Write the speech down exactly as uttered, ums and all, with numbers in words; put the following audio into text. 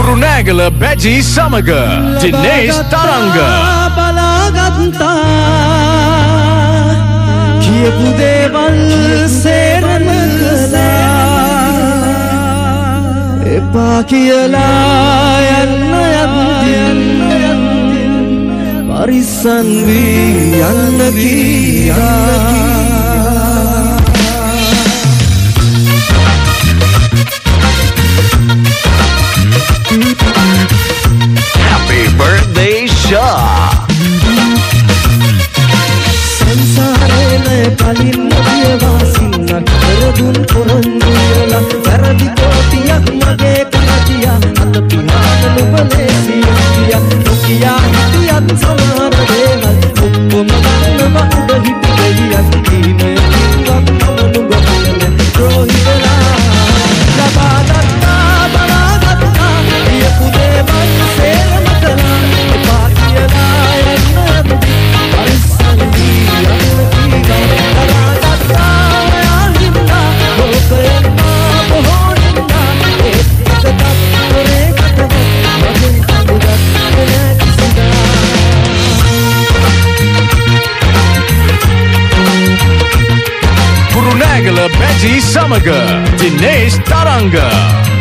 කුරුණෑගල බැජි සමග දිනේෂ් තරංග බලාගත්තා කියපු දේවල් සේරම කළා එපා කියලා යන්න යන්න පරිස්සම් වී යන්න කීයා Happy birthday Shah සංසාරේ පලින් නොදියවාසින්නක් කරදුන් පොරොන්දුරලා වැරදි කෝටියක් මගේ කනතියා අත පිනාන නුඹලේ සියතියා නොකියා හිටියත් සමහර දේවල් ඔක්කොම ගන්නව උඩ හිටියත් කීමේ කිව්වත් මම නුඹ කියන්නේ රෝහිතලා ලබාගත්තා බලාගත්තා කියපු දේවල් සේරම කළා එපා කියලා යන්න පරිස්සම් වී යන්න කීවා බලාගත්තා ඔයා හින්දා ලෝකයෙන් මා බොහෝ නින්දා ඒත් එක තත්පරේ කටවත් මගෙන් අඳුරක් නැහැ කිසිදා කුරුණෑගල බැජි සමග දිනේෂ් තරංග